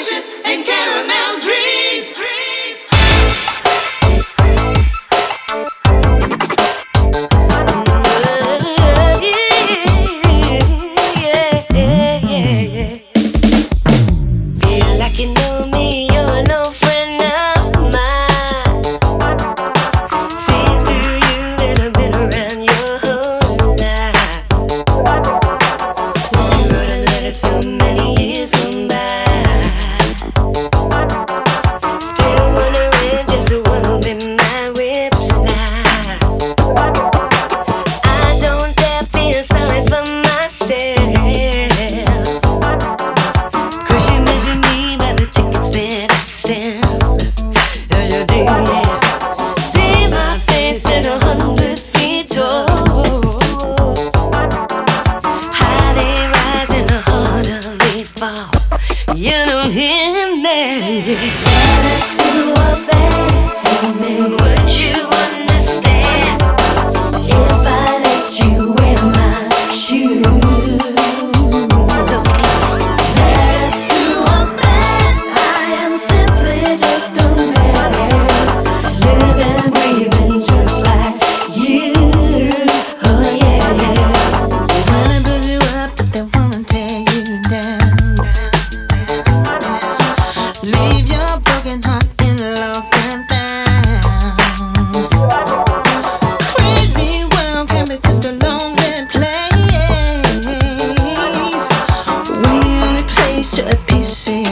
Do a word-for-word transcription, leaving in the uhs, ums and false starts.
wishes and caramel dreams. Feel like you know me, you're no friend of mine. Seems to you that I've been around your whole life. Wish you wrote a letter so many years gone by. Still wondering just what will be my reply. I don't dare feel sorry for myself. Cause you measure me by the tickets that I sell. Yeah, you do, yeah. See my face at a hundred feet tall. High they rise and the harder they fall. You don't hear me. Better to obey. Tell me, would you understand if I let you wear my shoes? Better to offend. I am simply just a man, living, breathing just like you. Oh yeah, yeah. They wanna build you up, but they wanna tear you down, down, down. Leave your broken heart in lost and found. Crazy world can be such a lonely place, when the only place you're at peace is